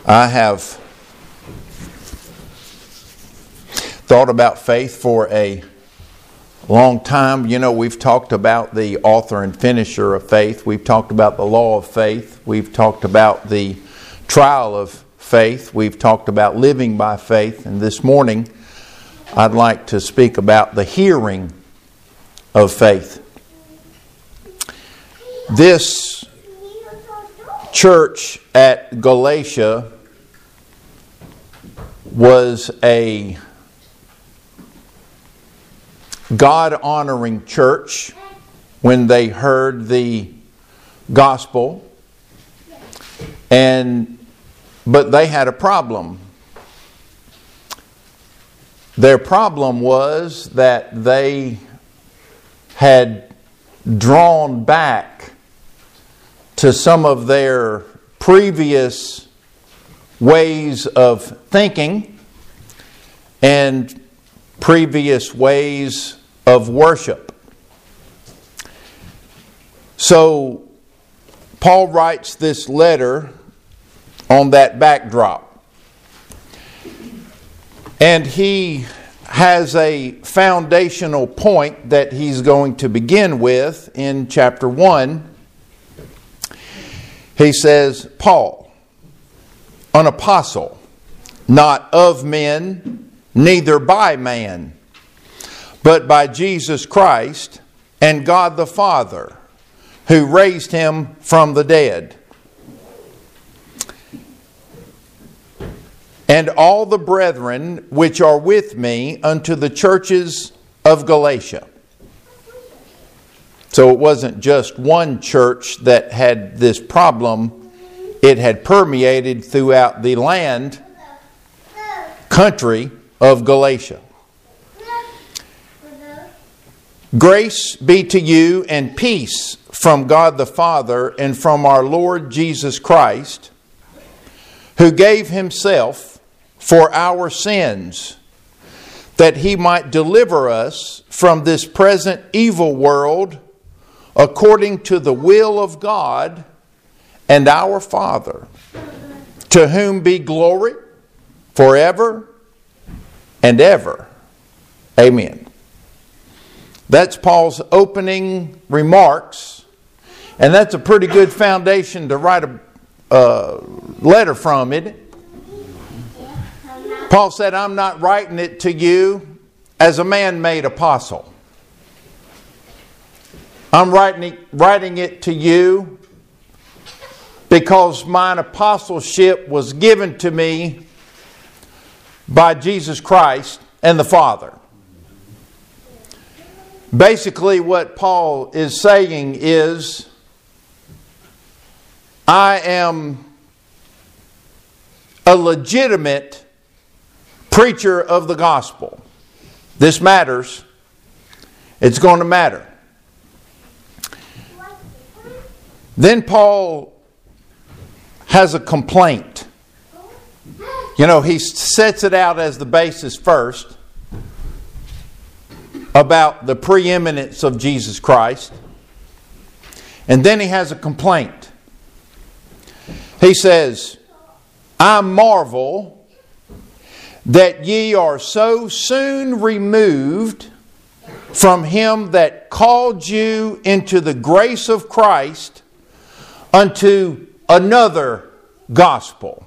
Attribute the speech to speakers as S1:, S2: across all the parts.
S1: I have thought about faith for a long time. You know, we've talked about the author and finisher of faith. We've talked about the law of faith. We've talked about the trial of faith. We've talked about living by faith. And this morning, I'd like to speak about the hearing of faith. This church at Galatia was a God-honoring church when they heard the gospel, but they had a problem. Their problem was that they had drawn back to some of their previous ways of thinking and previous ways of worship. So Paul writes this letter on that backdrop. And he has a foundational point that he's going to begin with in chapter 1. He says, Paul, an apostle, not of men, neither by man, but by Jesus Christ and God the Father, who raised him from the dead. And all the brethren which are with me unto the churches of Galatia. So it wasn't just one church that had this problem. It had permeated throughout the country of Galatia. Grace be to you and peace from God the Father and from our Lord Jesus Christ, who gave himself for our sins, that he might deliver us from this present evil world, according to the will of God and our Father, to whom be glory forever and ever. Amen. That's Paul's opening remarks, and that's a pretty good foundation to write a letter from, isn't it? Paul said, I'm not writing it to you as a man-made apostle. I'm writing it to you because mine apostleship was given to me by Jesus Christ and the Father. Basically, what Paul is saying is, I am a legitimate preacher of the gospel. This matters. It's going to matter. Then Paul has a complaint. You know, he sets it out as the basis first about the preeminence of Jesus Christ. And then he has a complaint. He says, I marvel that ye are so soon removed from him that called you into the grace of Christ unto another gospel,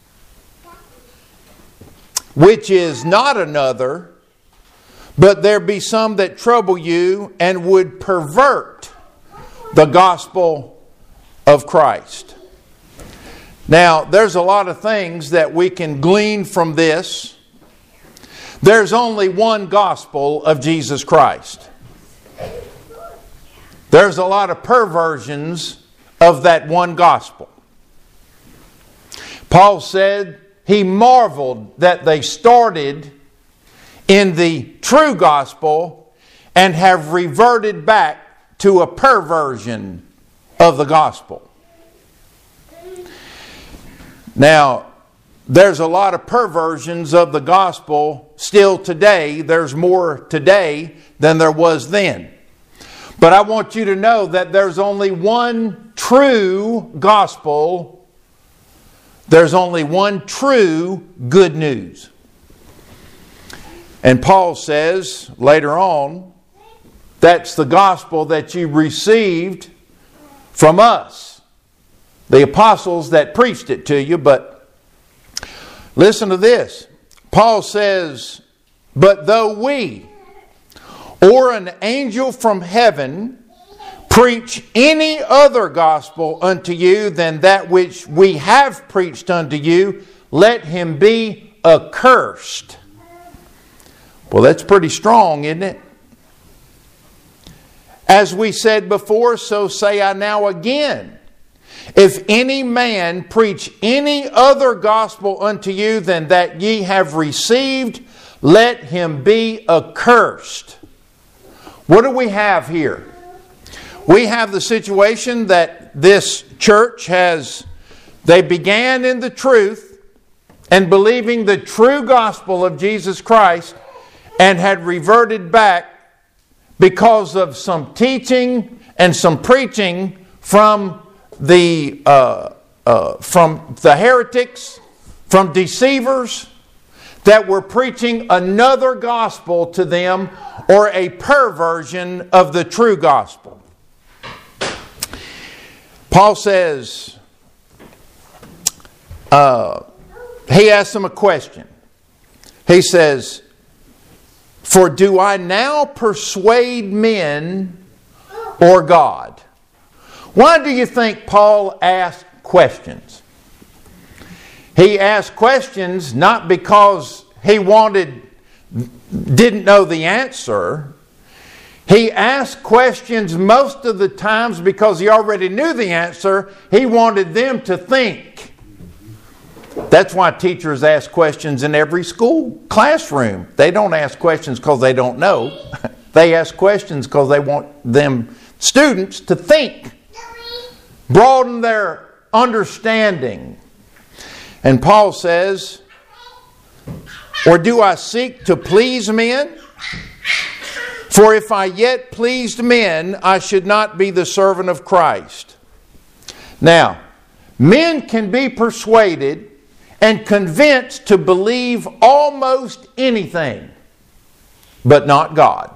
S1: which is not another, but there be some that trouble you and would pervert the gospel of Christ. Now, there's a lot of things that we can glean from this. There's only one gospel of Jesus Christ. There's a lot of perversions of that one gospel. Paul said he marveled that they started in the true gospel and have reverted back to a perversion of the gospel. Now, there's a lot of perversions of the gospel still today. There's more today than there was then. But I want you to know that there's only one true gospel There's only one true good news. And Paul says later on, that's the gospel that you received from us, the apostles that preached it to you. But listen to this. Paul says, but though we or an angel from heaven preach any other gospel unto you than that which we have preached unto you, let him be accursed. Well, that's pretty strong, isn't it? As we said before, so say I now again. If any man preach any other gospel unto you than that ye have received, let him be accursed. What do we have here? We have the situation that this church they began in the truth and believing the true gospel of Jesus Christ, and had reverted back because of some teaching and some preaching from the heretics, from deceivers that were preaching another gospel to them, or a perversion of the true gospel. Paul says, he asks them a question. He says, for do I now persuade men or God? Why do you think Paul asked questions? He asked questions not because he didn't know the answer. He asked questions most of the times because he already knew the answer. He wanted them to think. That's why teachers ask questions in every school classroom. They don't ask questions because they don't know. They ask questions because they want them students to think. Broaden their understanding. And Paul says, or do I seek to please men? For if I yet pleased men, I should not be the servant of Christ. Now, men can be persuaded and convinced to believe almost anything, but not God.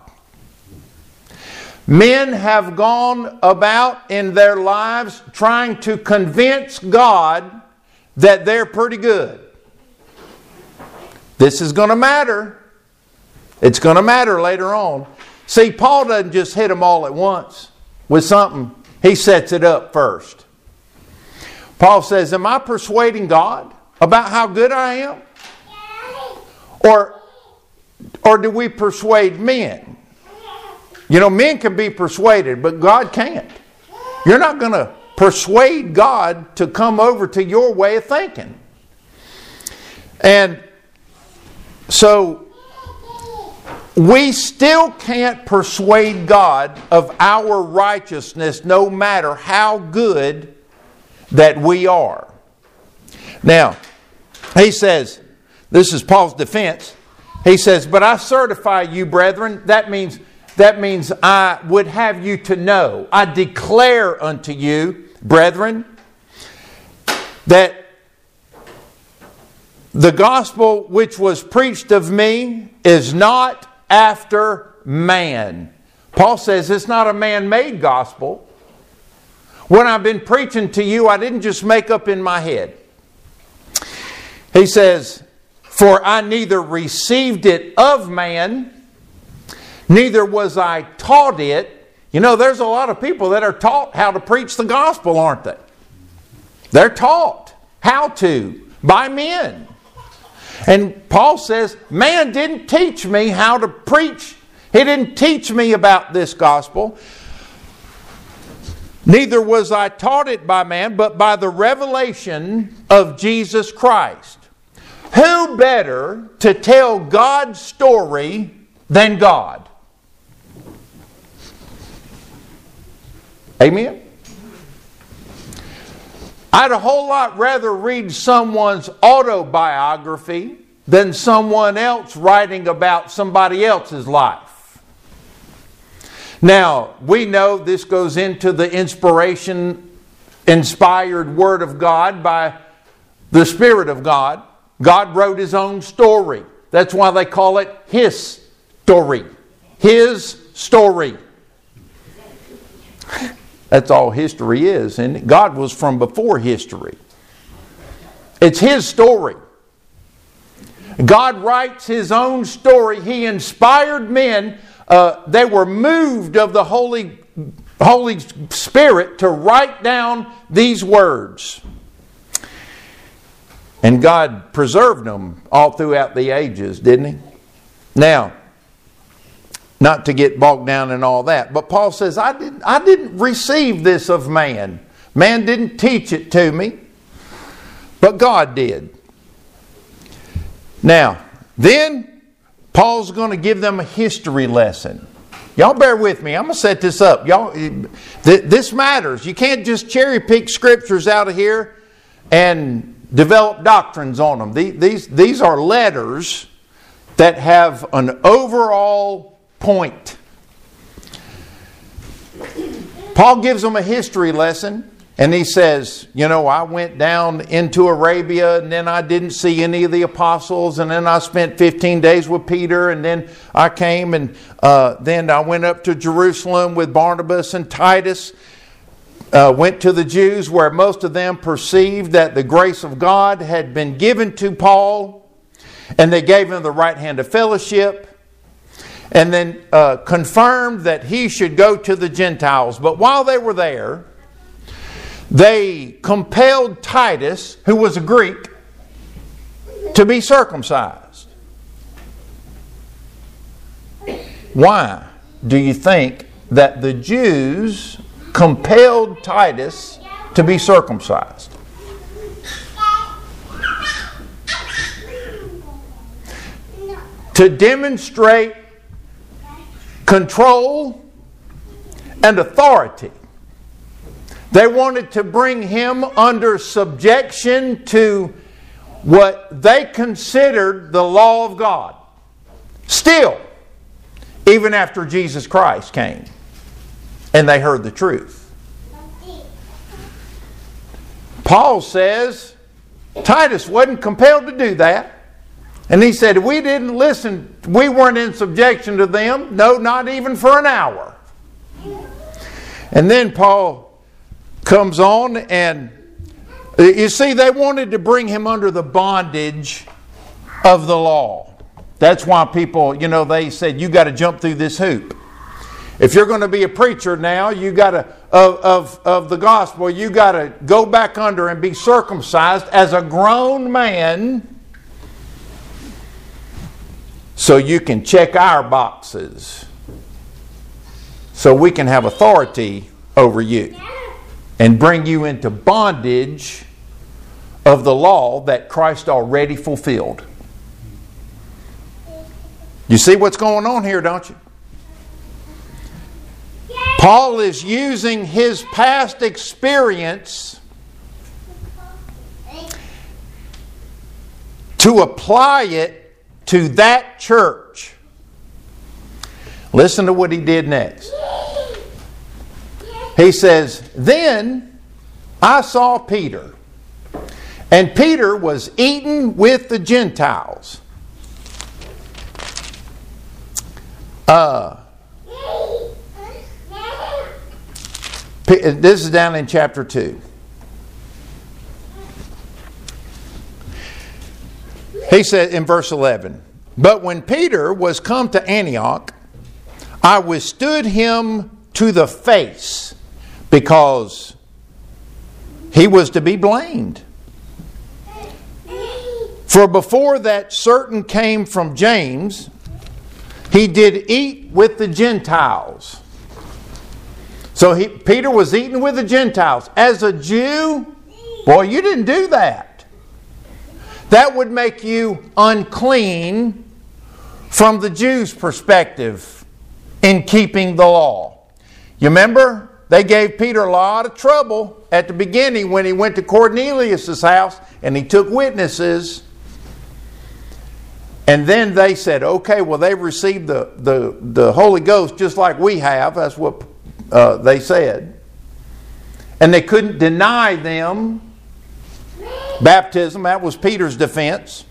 S1: Men have gone about in their lives trying to convince God that they're pretty good. This is going to matter. It's going to matter later on. See, Paul doesn't just hit them all at once with something. He sets it up first. Paul says, am I persuading God about how good I am? Or do we persuade men? You know, men can be persuaded, but God can't. You're not going to persuade God to come over to your way of thinking. And so we still can't persuade God of our righteousness, no matter how good that we are. Now, he says, this is Paul's defense. He says, but I certify you, brethren. That means I would have you to know. I declare unto you, brethren, that the gospel which was preached of me is not after man. Paul says it's not a man-made gospel. When I've been preaching to you, I didn't just make up in my head. He says, for I neither received it of man, neither was I taught it. You know, there's a lot of people that are taught how to preach the gospel, aren't they? They're taught how to by men. And Paul says, man didn't teach me how to preach. He didn't teach me about this gospel. Neither was I taught it by man, but by the revelation of Jesus Christ. Who better to tell God's story than God? Amen? I'd a whole lot rather read someone's autobiography than someone else writing about somebody else's life. Now, we know this goes into the inspired Word of God by the Spirit of God. God wrote His own story. That's why they call it His story. His story. That's all history is. And God was from before history. It's His story. God writes His own story. He inspired men. They were moved of the Holy Spirit to write down these words. And God preserved them all throughout the ages, didn't He? Now, not to get bogged down in all that, but Paul says, I didn't receive this of man. Man didn't teach it to me, but God did. Now, then Paul's going to give them a history lesson. Y'all bear with me. I'm going to set this up. Y'all, this matters. You can't just cherry pick scriptures out of here and develop doctrines on them. These are letters that have an overall point. Paul gives them a history lesson, and he says, I went down into Arabia, and then I didn't see any of the apostles, and then I spent 15 days with Peter, and then I came, and then I went up to Jerusalem with Barnabas and Titus. Went to the Jews, where most of them perceived that the grace of God had been given to Paul, and they gave him the right hand of fellowship, and then confirmed that he should go to the Gentiles. But while they were there, they compelled Titus, who was a Greek, to be circumcised. Why do you think that the Jews compelled Titus to be circumcised? To demonstrate control and authority. They wanted to bring him under subjection to what they considered the law of God. Still, even after Jesus Christ came and they heard the truth. Paul says Titus wasn't compelled to do that. And he said, we didn't listen, we weren't in subjection to them. No, not even for an hour. And then Paul comes on, and you see, they wanted to bring him under the bondage of the law. That's why people, they said, you got to jump through this hoop. If you're going to be a preacher now, you got to, of the gospel, you got to go back under and be circumcised as a grown man, so you can check our boxes, so we can have authority over you and bring you into bondage of the law that Christ already fulfilled. You see what's going on here, don't you? Paul is using his past experience to apply it to that church. Listen to what he did next. He says, then I saw Peter, and Peter was eating with the Gentiles. This is down in chapter 2. He said in verse 11, but when Peter was come to Antioch, I withstood him to the face, because he was to be blamed. For before that certain came from James, he did eat with the Gentiles. So Peter was eating with the Gentiles. As a Jew, boy, you didn't do that. That would make you unclean from the Jews' perspective in keeping the law. You remember? They gave Peter a lot of trouble at the beginning when he went to Cornelius' house and he took witnesses. And then they said, okay, well, they've received the Holy Ghost just like we have. That's what they said. And they couldn't deny them Baptism, that was Peter's defense.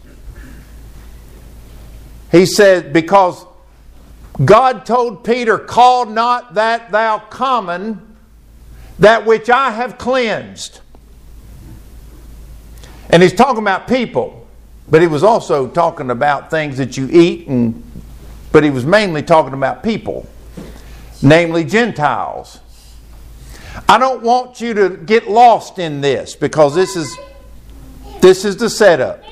S1: He said, because God told Peter, call not that thou common, that which I have cleansed. And he's talking about people, but he was also talking about things that you eat, but he was mainly talking about people, namely Gentiles. I don't want you to get lost in this, because this is the setup.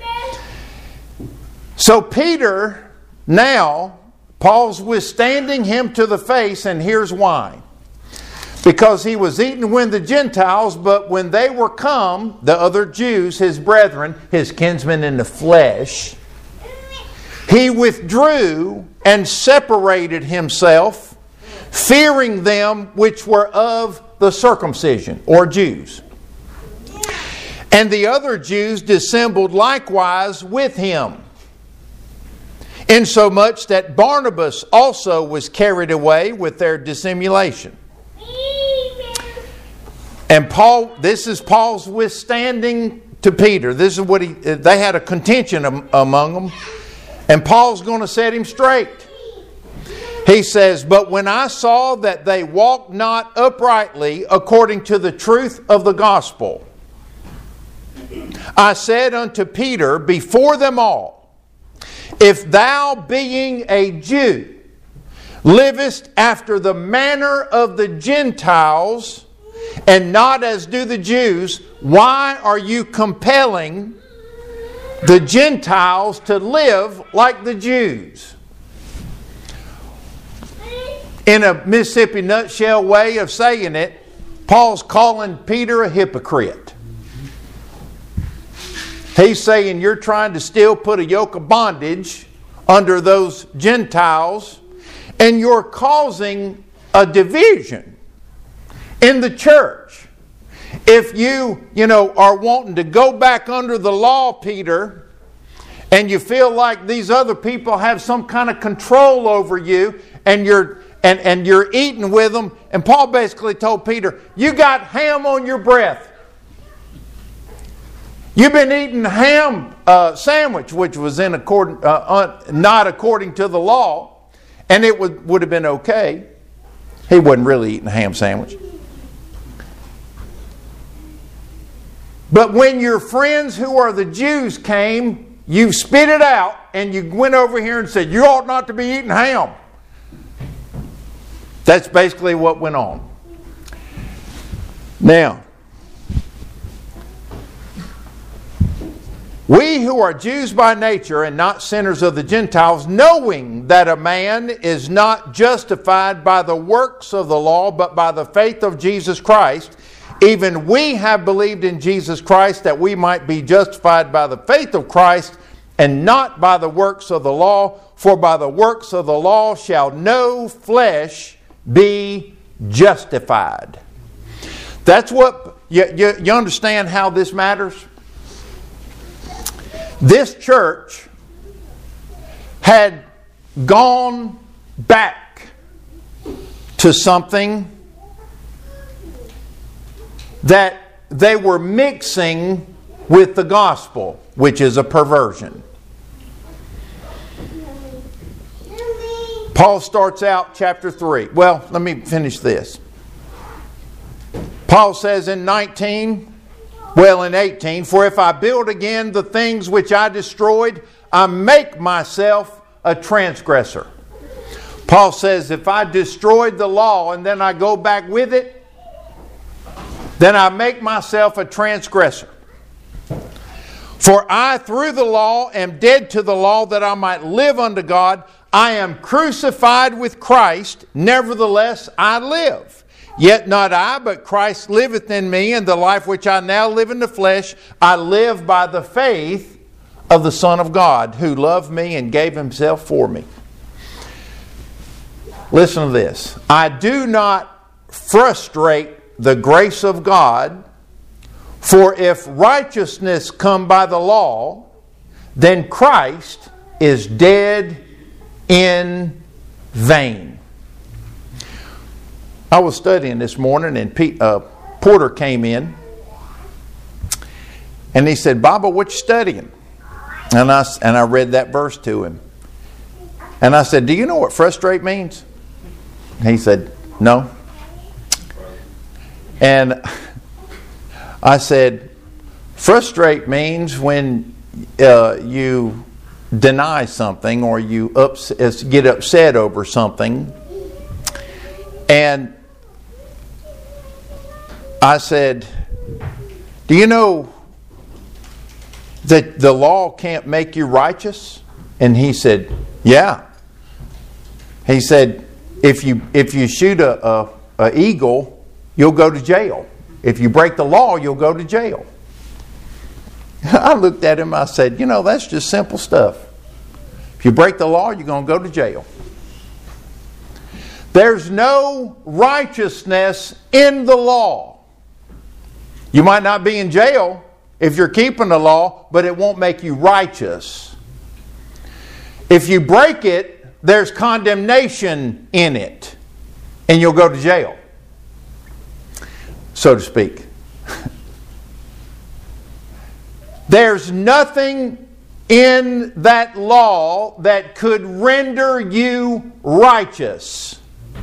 S1: So Peter, now, Paul's withstanding him to the face, and here's why. Because he was eating with the Gentiles, but when they were come, the other Jews, his brethren, his kinsmen in the flesh, he withdrew and separated himself, fearing them which were of the circumcision, or Jews. And the other Jews dissembled likewise with him, insomuch that Barnabas also was carried away with their dissimulation. And Paul, this is Paul's withstanding to Peter. This is what they had a contention among them. And Paul's going to set him straight. He says, but when I saw that they walked not uprightly according to the truth of the gospel, I said unto Peter before them all, if thou, being a Jew, livest after the manner of the Gentiles, and not as do the Jews, why are you compelling the Gentiles to live like the Jews? In a Mississippi nutshell way of saying it, Paul's calling Peter a hypocrite. He's saying you're trying to still put a yoke of bondage under those Gentiles, and you're causing a division in the church. If you are wanting to go back under the law, Peter, and you feel like these other people have some kind of control over you, and you're eating with them, and Paul basically told Peter, you got ham on your breath. You've been eating ham sandwich, which was not according to the law, and it would have been okay. He wasn't really eating a ham sandwich. But when your friends who are the Jews came, you spit it out, and you went over here and said, you ought not to be eating ham. That's basically what went on. Now, we who are Jews by nature and not sinners of the Gentiles, knowing that a man is not justified by the works of the law, but by the faith of Jesus Christ, even we have believed in Jesus Christ that we might be justified by the faith of Christ and not by the works of the law. For by the works of the law shall no flesh be justified. That's what, you understand how this matters? This church had gone back to something that they were mixing with the gospel, which is a perversion. Paul starts out chapter 3. Well, let me finish this. Paul says in 18, for if I build again the things which I destroyed, I make myself a transgressor. Paul says if I destroyed the law and then I go back with it, then I make myself a transgressor. For I through the law am dead to the law that I might live unto God. I am crucified with Christ, nevertheless I live. Yet not I, but Christ liveth in me, and the life which I now live in the flesh, I live by the faith of the Son of God, who loved me and gave himself for me. Listen to this. I do not frustrate the grace of God, for if righteousness come by the law, then Christ is dead in vain. I was studying this morning, and Porter came in, And he said, Baba, what you studying? And I read that verse to him. And I said, do you know what frustrate means? He said, no. And I said, frustrate means when you deny something or you get upset over something. And I said, do you know that the law can't make you righteous? And he said, yeah. He said, if you shoot a eagle, you'll go to jail. If you break the law, you'll go to jail. I looked at him, I said, you know, that's just simple stuff. If you break the law, you're going to go to jail. There's no righteousness in the law. You might not be in jail if you're keeping the law, but it won't make you righteous. If you break it, there's condemnation in it, and you'll go to jail, so to speak. There's nothing in that law that could render you righteous.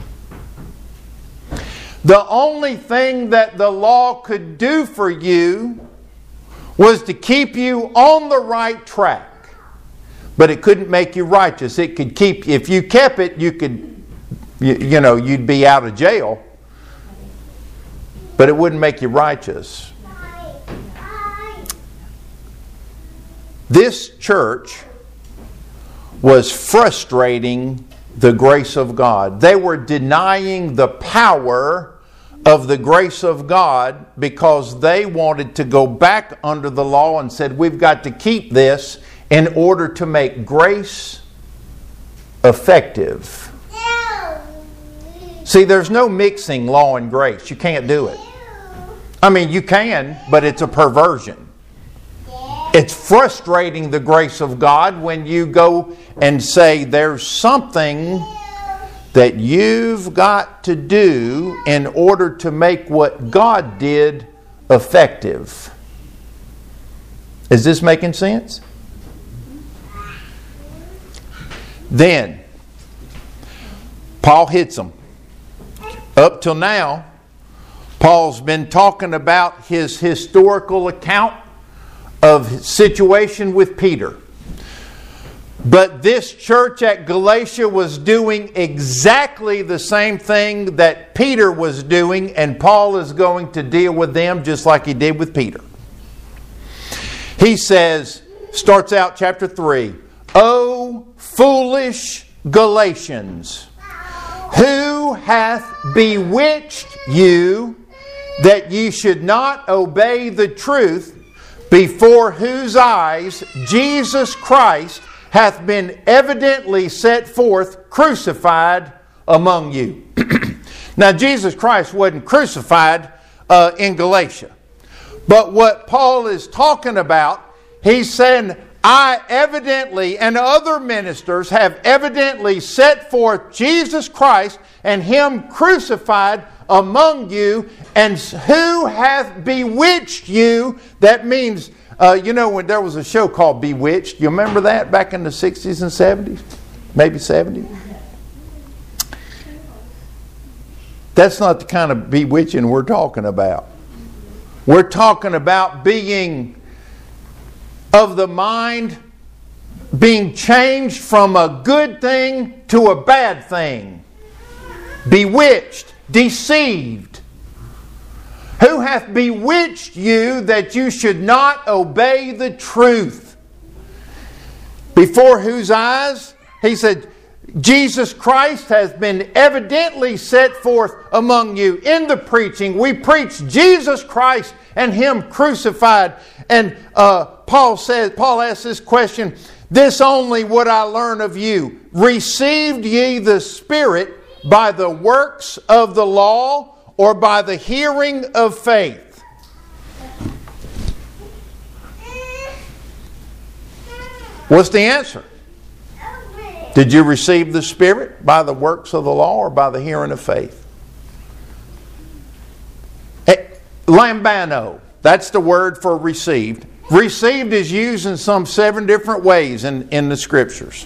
S1: The only thing that the law could do for you was to keep you on the right track. But it couldn't make you righteous. It could keep, if you kept it, you could, you'd be out of jail. But it wouldn't make you righteous. This church was frustrating the grace of God. They were denying the power of the grace of God because they wanted to go back under the law and said, we've got to keep this in order to make grace effective. See, there's no mixing law and grace. You can't do it. I mean, you can, but it's a perversion. It's frustrating the grace of God when you go and say there's something that you've got to do in order to make what God did effective. Is this making sense? Then, Paul hits them. Up till now, Paul's been talking about his historical account of his situation with Peter. But this church at Galatia was doing exactly the same thing that Peter was doing, and Paul is going to deal with them just like he did with Peter. He says, starts out chapter 3, O foolish Galatians, who hath bewitched you that ye should not obey the truth, before whose eyes Jesus Christ hath been evidently set forth crucified among you. Now, Jesus Christ wasn't crucified in Galatia. But what Paul is talking about, he's saying, I evidently, and other ministers have evidently set forth Jesus Christ and Him crucified among you, and who hath bewitched you? That means, when there was a show called Bewitched, you remember that back in the 60s and 70s? Maybe 70s? That's not the kind of bewitching we're talking about. We're talking about being of the mind, being changed from a good thing to a bad thing. Bewitched, deceived. Who hath bewitched you that you should not obey the truth? Before whose eyes, he said, Jesus Christ has been evidently set forth among you. In the preaching, we preach Jesus Christ and Him crucified. And Paul asks this question, this only would I learn of you. Received ye the Spirit by the works of the law, or by the hearing of faith? What's the answer? Did you receive the Spirit by the works of the law or by the hearing of faith? Lambano, that's the word for received. received is used in some 7 different ways in the Scriptures.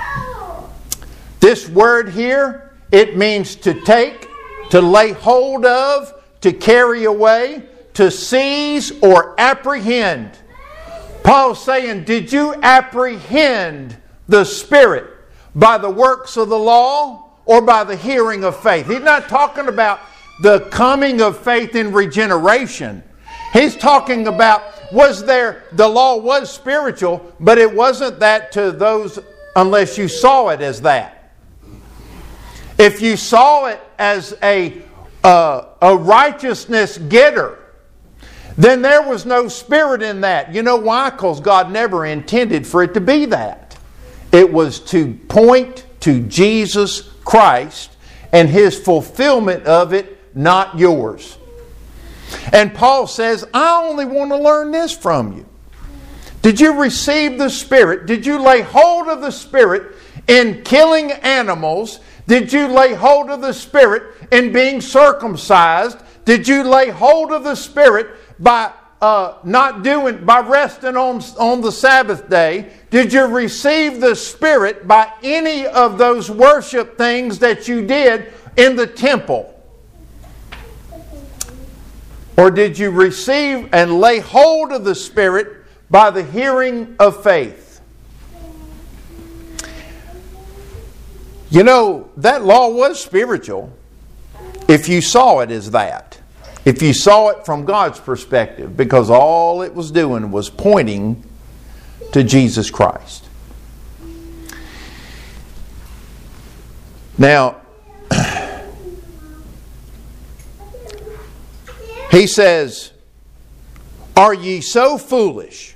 S1: This word here, it means to take, to lay hold of, to carry away, to seize or apprehend. Paul's saying, did you apprehend the Spirit by the works of the law or by the hearing of faith? He's not talking about the coming of faith in regeneration. He's talking about, the law was spiritual, but it wasn't that to those unless you saw it as that. If you saw it as a righteousness getter, then there was no Spirit in that. You know why? Because God never intended for it to be that. It was to point to Jesus Christ and His fulfillment of it, not yours. And Paul says, I only want to learn this from you. Did you receive the Spirit? Did you lay hold of the Spirit in killing animals? Did you lay hold of the Spirit in being circumcised? Did you lay hold of the Spirit by resting on the Sabbath day? Did you receive the Spirit by any of those worship things that you did in the temple? Or did you receive and lay hold of the Spirit by the hearing of faith? You know, that law was spiritual if you saw it as that. If you saw it from God's perspective, because all it was doing was pointing to Jesus Christ. Now, he says, are ye so foolish,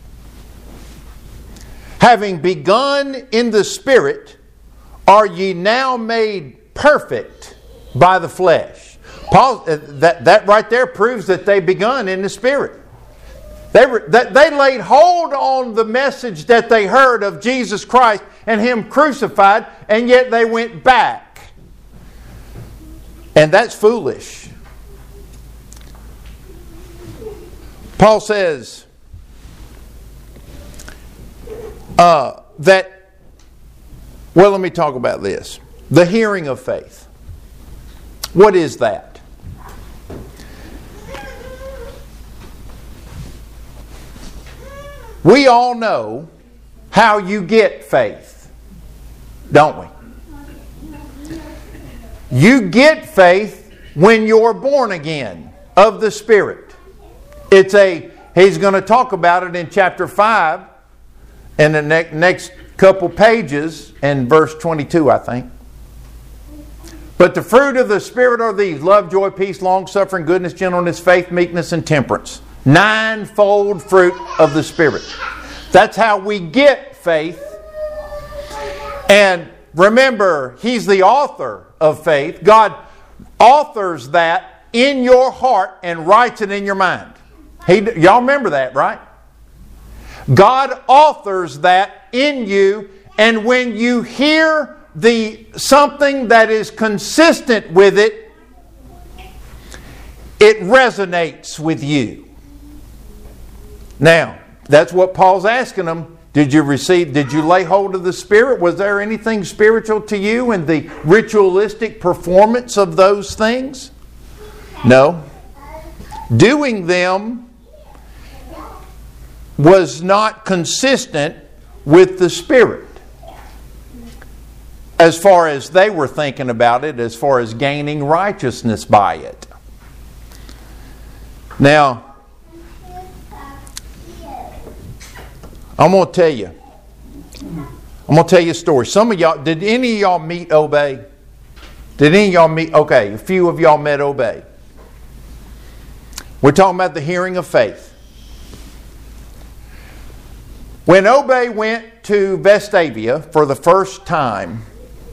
S1: having begun in the Spirit, are ye now made perfect by the flesh? Paul, that right there proves that they begun in the Spirit. They laid hold on the message that they heard of Jesus Christ and Him crucified, and yet they went back. And that's foolish. Paul says let me talk about this. The hearing of faith. What is that? We all know how you get faith, don't we? You get faith when you're born again of the Spirit. He's going to talk about it in chapter 5 in the next couple pages, in verse 22, I think. But the fruit of the Spirit are these: love, joy, peace, long-suffering, goodness, gentleness, faith, meekness, and temperance. 9-fold fruit of the Spirit. That's how we get faith. And remember, He's the author of faith. God authors that in your heart and writes it in your mind. Y'all remember that, right? God authors that in you, and when you hear something that is consistent with it, it resonates with you. Now, that's what Paul's asking them. Did you lay hold of the Spirit? Was there anything spiritual to you in the ritualistic performance of those things? No. Doing them was not consistent with the Spirit as far as they were thinking about it, as far as gaining righteousness by it. Now, I'm going to tell you a story. Some of y'all, did any of y'all meet Obey? Did any of y'all meet? Okay, a few of y'all met Obey. We're talking about the hearing of faith. When Obey went to Vestavia for the first time,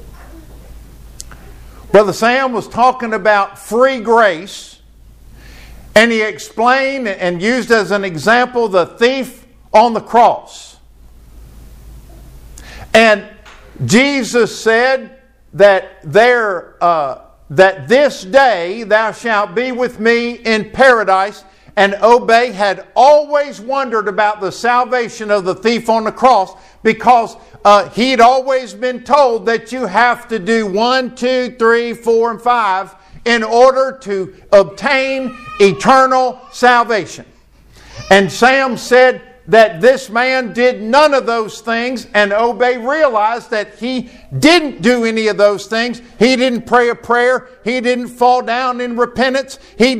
S1: Brother Sam was talking about free grace, and he explained and used as an example the thief on the cross. And Jesus said that this day thou shalt be with me in paradise, And Obey had always wondered about the salvation of the thief on the cross, because he'd always been told that you have to do 1, 2, 3, 4, and 5 in order to obtain eternal salvation. And Sam said that this man did none of those things, and Obey realized that he didn't do any of those things. He didn't pray a prayer. He didn't fall down in repentance. He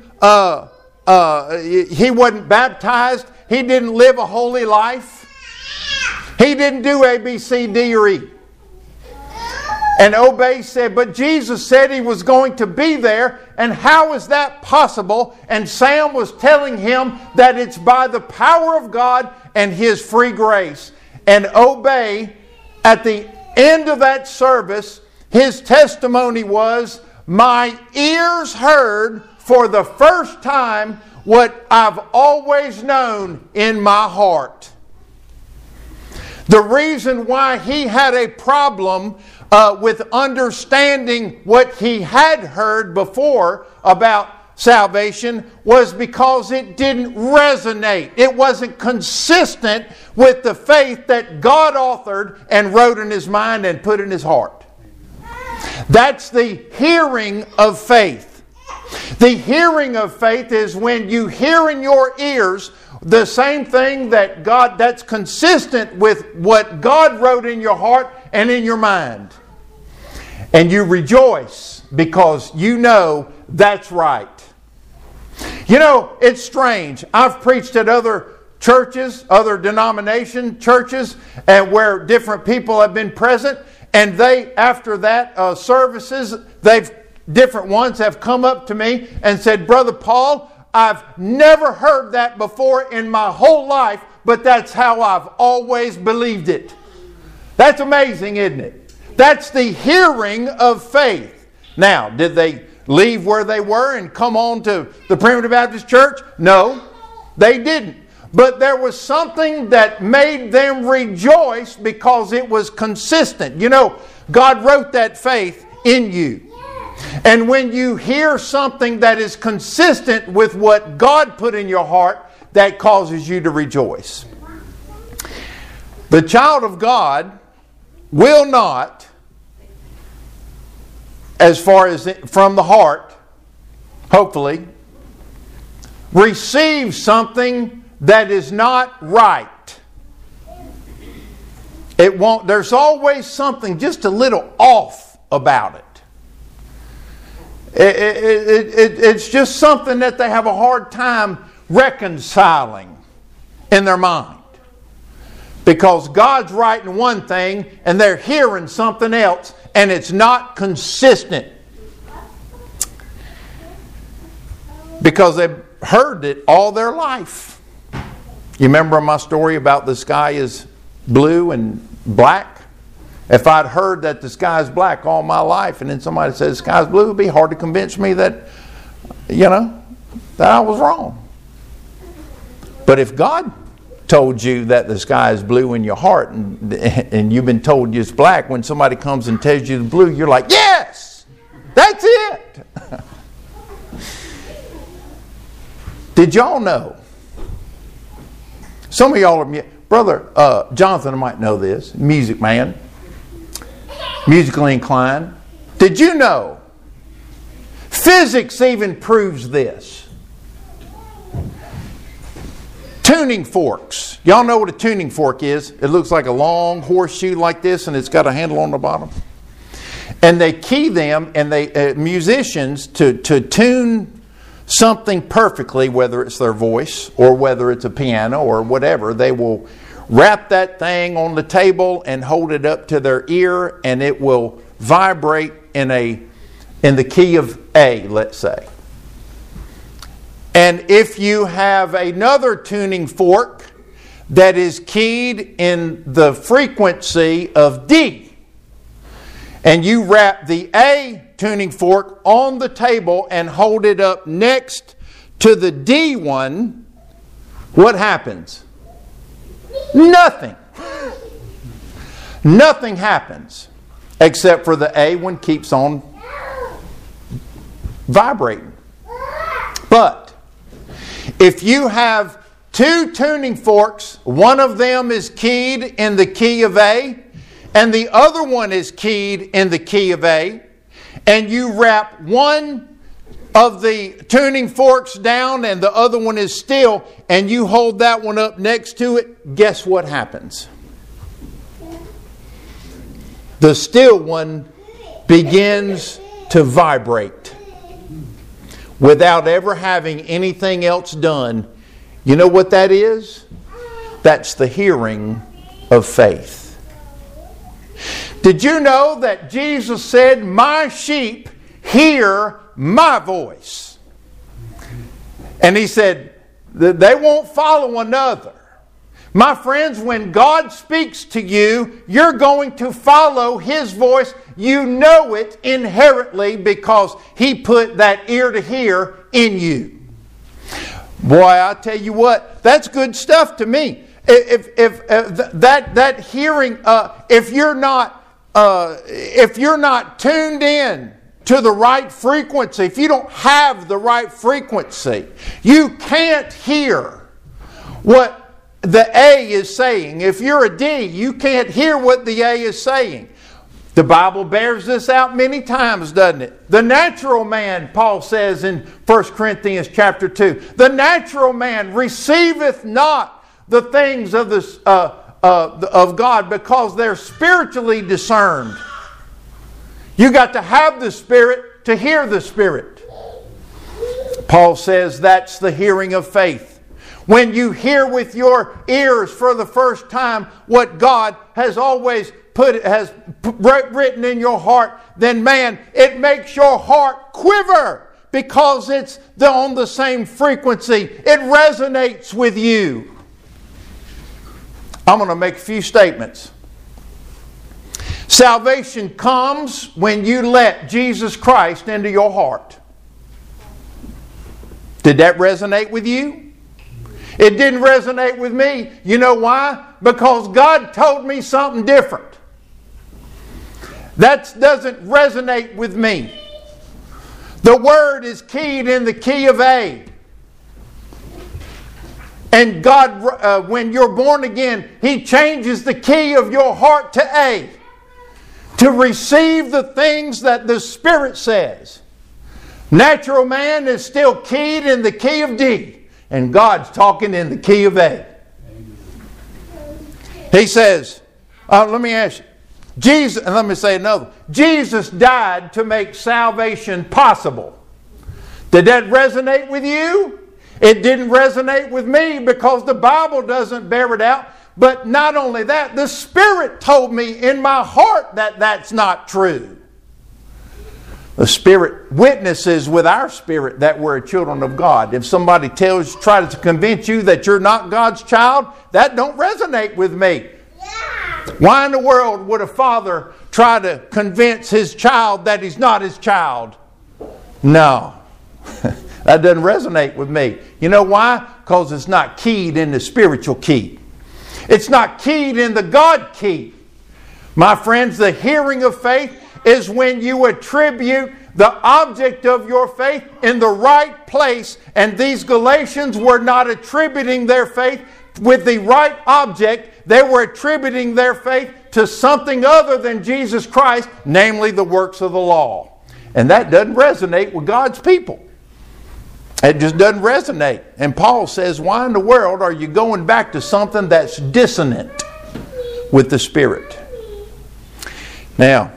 S1: wasn't baptized. He didn't live a holy life. He didn't do A, B, C, D, or E. And Obey said, but Jesus said He was going to be there, and how is that possible? And Sam was telling him that it's by the power of God and His free grace. And Obey, at the end of that service, his testimony was, my ears heard for the first time what I've always known in my heart. The reason why he had a problem with understanding what he had heard before about salvation was because it didn't resonate. It wasn't consistent with the faith that God authored and wrote in his mind and put in his heart. That's the hearing of faith. The hearing of faith is when you hear in your ears the same thing that God, that's consistent with what God wrote in your heart and in your mind. And you rejoice because you know that's right. You know, it's strange. I've preached at other churches, other denomination churches, and where different people have been present, and they, after that services, different ones have come up to me and said, Brother Paul, I've never heard that before in my whole life, but that's how I've always believed it. That's amazing, isn't it? That's the hearing of faith. Now, did they leave where they were and come on to the Primitive Baptist Church? No, they didn't. But there was something that made them rejoice because it was consistent. You know, God wrote that faith in you. And when you hear something that is consistent with what God put in your heart, that causes you to rejoice. The child of God will not, as far as from the heart, hopefully, receive something that is not right. It won't. There's always something just a little off about it. It's just something that they have a hard time reconciling in their mind. Because God's writing one thing and they're hearing something else, and it's not consistent. Because they've heard it all their life. You remember my story about the sky is blue and black? If I'd heard that the sky is black all my life and then somebody says the sky is blue, it would be hard to convince me that, that I was wrong. But if God told you that the sky is blue in your heart and you've been told it's black, when somebody comes and tells you the blue, you're like, yes, that's it. Did y'all know? Some of y'all are, Brother Jonathan might know this, music man, musically inclined. Did you know? Physics even proves this. Tuning forks. Y'all know what a tuning fork is? It looks like a long horseshoe like this, and it's got a handle on the bottom. And they key them, and they musicians to tune something perfectly, whether it's their voice or whether it's a piano or whatever, they will wrap that thing on the table and hold it up to their ear, and it will vibrate in the key of A, let's say. And if you have another tuning fork that is keyed in the frequency of D, and you wrap the A tuning fork on the table and hold it up next to the D one, what happens? Nothing. Nothing happens except for the A one keeps on vibrating. But If you have two tuning forks, one of them is keyed in the key of A, and the other one is keyed in the key of A, and you wrap one of the tuning forks down and the other one is still, and you hold that one up next to it, guess what happens? The still one begins to vibrate without ever having anything else done. You know what that is? That's the hearing of faith. Did you know that Jesus said, "My sheep hear my voice"? And He said, they won't follow another. My friends, when God speaks to you, you're going to follow His voice. You know it inherently because He put that ear to hear in you. Boy, I tell you what, that's good stuff to me. If that hearing, if you're not tuned in to the right frequency, if you don't have the right frequency, you can't hear what the A is saying. If you're a D, you can't hear what the A is saying. The Bible bears this out many times, doesn't it? The natural man, Paul says in 1 Corinthians chapter 2, the natural man receiveth not the things of God because they're spiritually discerned. You got to have the Spirit to hear the Spirit. Paul says that's the hearing of faith. When you hear with your ears for the first time what God has always written in your heart, then man, it makes your heart quiver because it's on the same frequency. It resonates with you. I'm going to make a few statements. Salvation comes when you let Jesus Christ into your heart. Did that resonate with you? It didn't resonate with me. You know why? Because God told me something different. That doesn't resonate with me. The Word is keyed in the key of A. And God, when you're born again, He changes the key of your heart to A, to receive the things that the Spirit says. Natural man is still keyed in the key of D. And God's talking in the key of A. He says, let me ask you, Jesus, and let me say another. Jesus died to make salvation possible. Did that resonate with you? It didn't resonate with me because the Bible doesn't bear it out. But not only that, the Spirit told me in my heart that that's not true. The Spirit witnesses with our spirit that we're children of God. If somebody tries to convince you that you're not God's child, that don't resonate with me. Why in the world would a father try to convince his child that he's not his child? No. That doesn't resonate with me. You know why? Because it's not keyed in the spiritual key. It's not keyed in the God key. My friends, the hearing of faith is when you attribute the object of your faith in the right place. And these Galatians were not attributing their faith with the right object. They were attributing their faith to something other than Jesus Christ, namely the works of the law. And that doesn't resonate with God's people. It just doesn't resonate. And Paul says, why in the world are you going back to something that's dissonant with the Spirit? Now,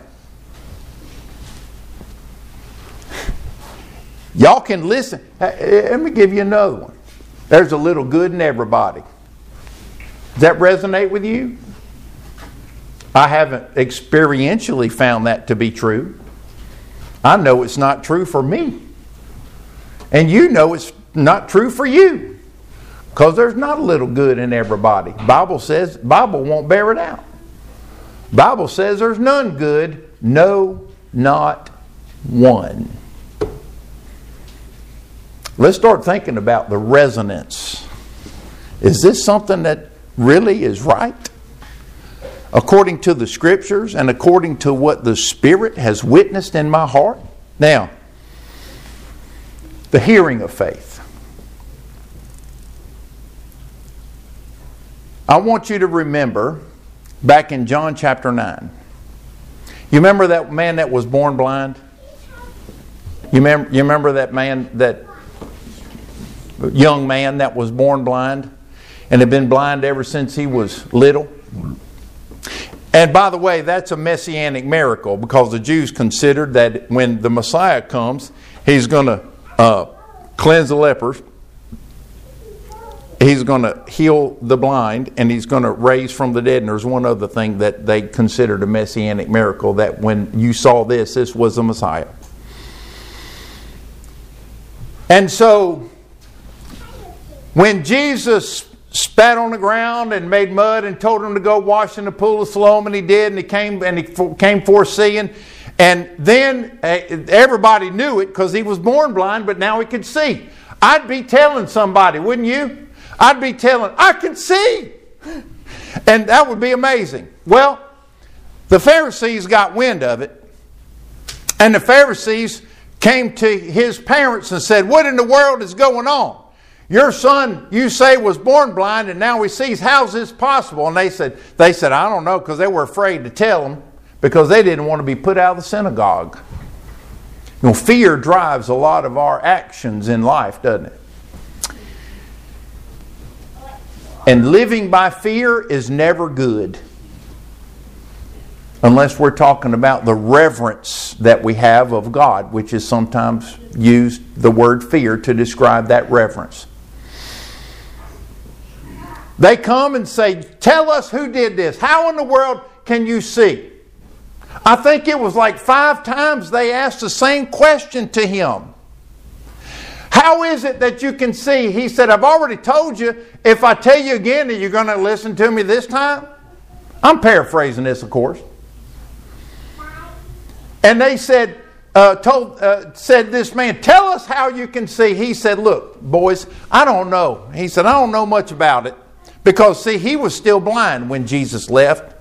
S1: y'all can listen. Let me give you another one. There's a little good in everybody. Does that resonate with you? I haven't experientially found that to be true. I know it's not true for me. And you know it's not true for you. Because there's not a little good in everybody. Bible won't bear it out. Bible says there's none good, no, not one. Let's start thinking about the resonance. Is this something that really is right? According to the Scriptures and according to what the Spirit has witnessed in my heart? Now, the hearing of faith. I want you to remember back in John chapter 9. You remember that man that was born blind? You remember that man, that young man that was born blind and had been blind ever since he was little? And by the way, that's a messianic miracle, because the Jews considered that when the Messiah comes, He's going to cleanse the lepers, He's going to heal the blind, and He's going to raise from the dead. And there's one other thing that they considered a messianic miracle, that when you saw this was the Messiah. And so, when Jesus spat on the ground and made mud and told him to go wash in the pool of Siloam, and he did, and he came forth seeing. And then everybody knew it because he was born blind, but now he could see. I'd be telling somebody, wouldn't you? I'd be telling, I can see. And that would be amazing. Well, the Pharisees got wind of it. And the Pharisees came to his parents and said, what in the world is going on? Your son, you say, was born blind, and now he sees. How's this possible? And they said, I don't know, because they were afraid to tell him, because they didn't want to be put out of the synagogue. You know, fear drives a lot of our actions in life, doesn't it? And living by fear is never good, unless we're talking about the reverence that we have of God, which is sometimes used, the word fear, to describe that reverence. They come and say, tell us who did this. How in the world can you see? I think it was like 5 times they asked the same question to him. How is it that you can see? He said, I've already told you. If I tell you again, are you going to listen to me this time? I'm paraphrasing this, of course. And they said, said this man, tell us how you can see. He said, look, boys, I don't know. He said, I don't know much about it. Because, see, he was still blind when Jesus left.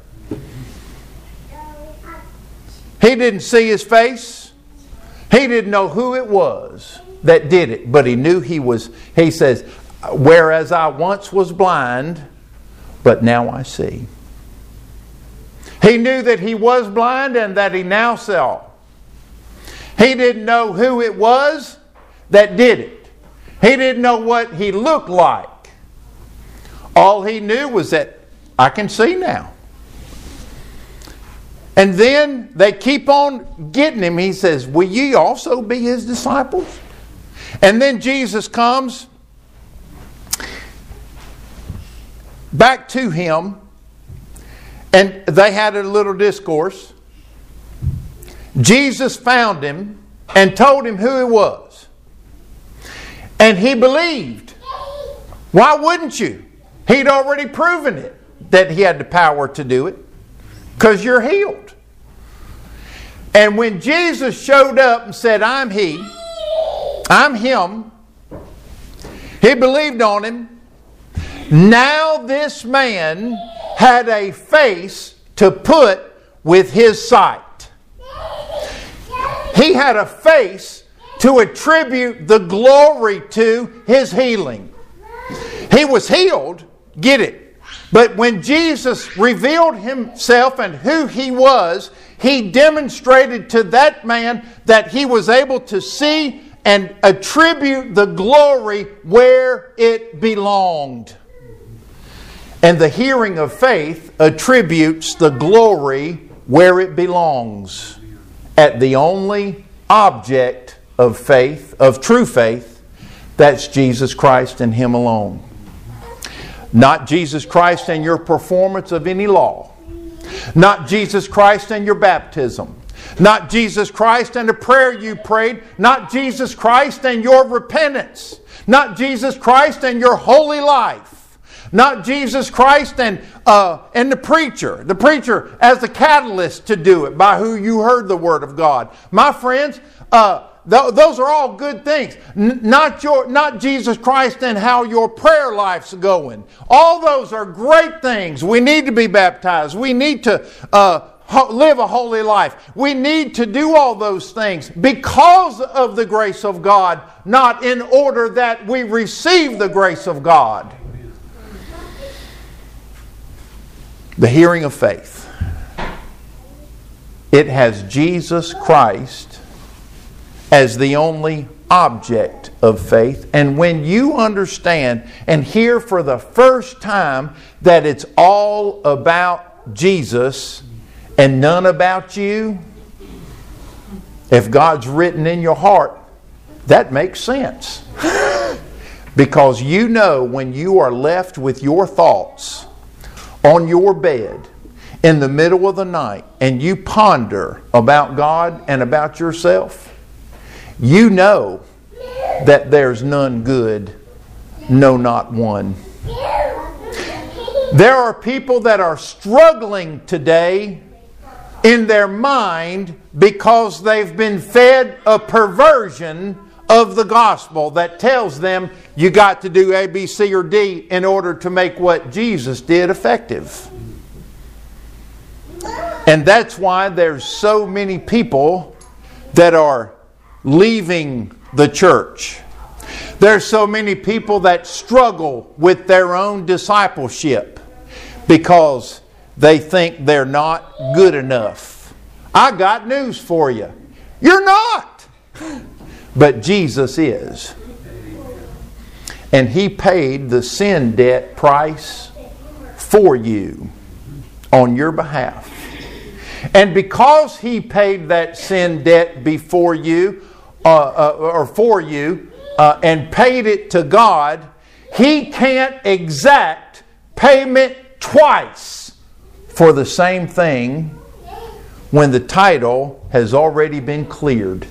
S1: He didn't see his face. He didn't know who it was that did it. But he knew he says, whereas I once was blind, but now I see. He knew that he was blind and that he now saw. He didn't know who it was that did it. He didn't know what he looked like. All he knew was that I can see now. And then they keep on getting him. He says, will ye also be his disciples? And then Jesus comes back to him, and they had a little discourse. Jesus found him and told him who he was. And he believed. Why wouldn't you? He'd already proven it, that he had the power to do it, because you're healed. And when Jesus showed up and said, I'm he, I'm him, he believed on him. Now this man had a face to put with his sight. He had a face to attribute the glory to his healing. He was healed, get it. But when Jesus revealed himself and who he was, he demonstrated to that man that he was able to see and attribute the glory where it belonged. And the hearing of faith attributes the glory where it belongs, at the only object of faith, of true faith, that's Jesus Christ and him alone. Not Jesus Christ and your performance of any law. Not Jesus Christ and your baptism. Not Jesus Christ and the prayer you prayed. Not Jesus Christ and your repentance. Not Jesus Christ and your holy life. Not Jesus Christ and the preacher. The preacher as the catalyst to do it, by who you heard the Word of God. My friends, those are all good things. Not Jesus Christ and how your prayer life's going. All those are great things. We need to be baptized. We need to live a holy life. We need to do all those things because of the grace of God, not in order that we receive the grace of God. The hearing of faith. It has Jesus Christ as the only object of faith. And when you understand and hear for the first time that it's all about Jesus and none about you, if God's written in your heart, that makes sense. Because you know when you are left with your thoughts on your bed in the middle of the night and you ponder about God and about yourself, you know that there's none good, no, not one. There are people that are struggling today in their mind because they've been fed a perversion of the gospel that tells them you got to do A, B, C, or D in order to make what Jesus did effective. And that's why there's so many people that are leaving the church. There's so many people that struggle with their own discipleship because they think they're not good enough. I got news for you. You're not! But Jesus is. And He paid the sin debt price for you on your behalf. And because He paid that sin debt before you, or for you, and paid it to God, He can't exact payment twice for the same thing when the title has already been cleared.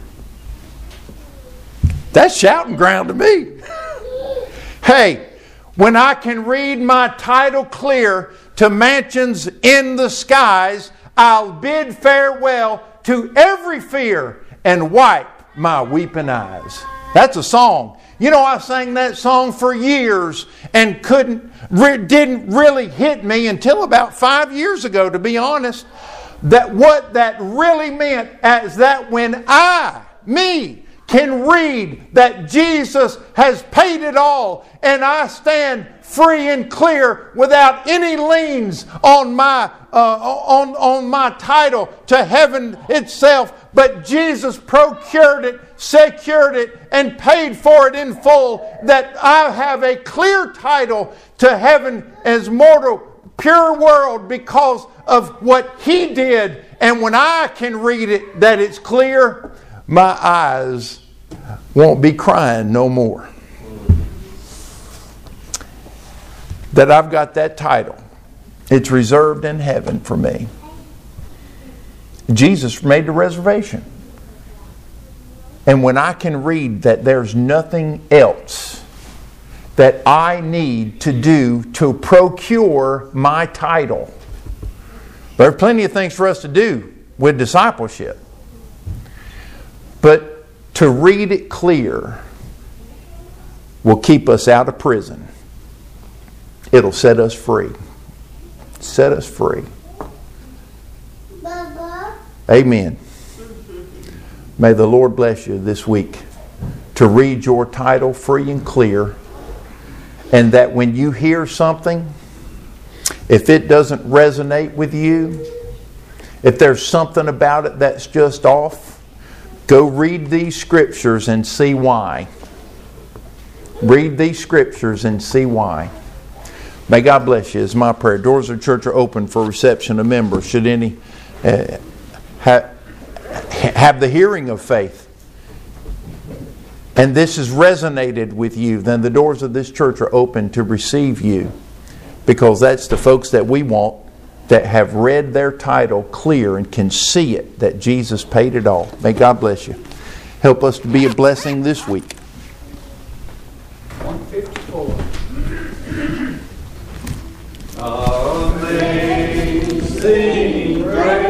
S1: That's shouting ground to me. Hey, when I can read my title clear to mansions in the skies, I'll bid farewell to every fear and wipe my weeping eyes. That's a song. You know, I sang that song for years and didn't really hit me until about 5 years ago, to be honest. That what that really meant is that when me, can read that Jesus has paid it all and I stand free and clear without any liens on my title to heaven itself, but Jesus procured it, secured it, and paid for it in full, that I have a clear title to heaven as mortal, pure world because of what He did. And when I can read it that it's clear, my eyes won't be crying no more. That I've got that title. It's reserved in heaven for me. Jesus made the reservation. And when I can read that there's nothing else that I need to do to procure my title. There are plenty of things for us to do with discipleship. But to read it clear will keep us out of prison. It'll set us free. Set us free. Baba. Amen. May the Lord bless you this week to read your title free and clear, and that when you hear something, if it doesn't resonate with you, if there's something about it that's just off, go read these scriptures and see why. Read these scriptures and see why. May God bless you is my prayer. Doors of the church are open for reception of members. Should any have the hearing of faith, and this has resonated with you, then the doors of this church are open to receive you, because that's the folks that we want, that have read their title clear and can see it, that Jesus paid it all. May God bless you. Help us to be a blessing this week.
S2: 154. Amazing grace.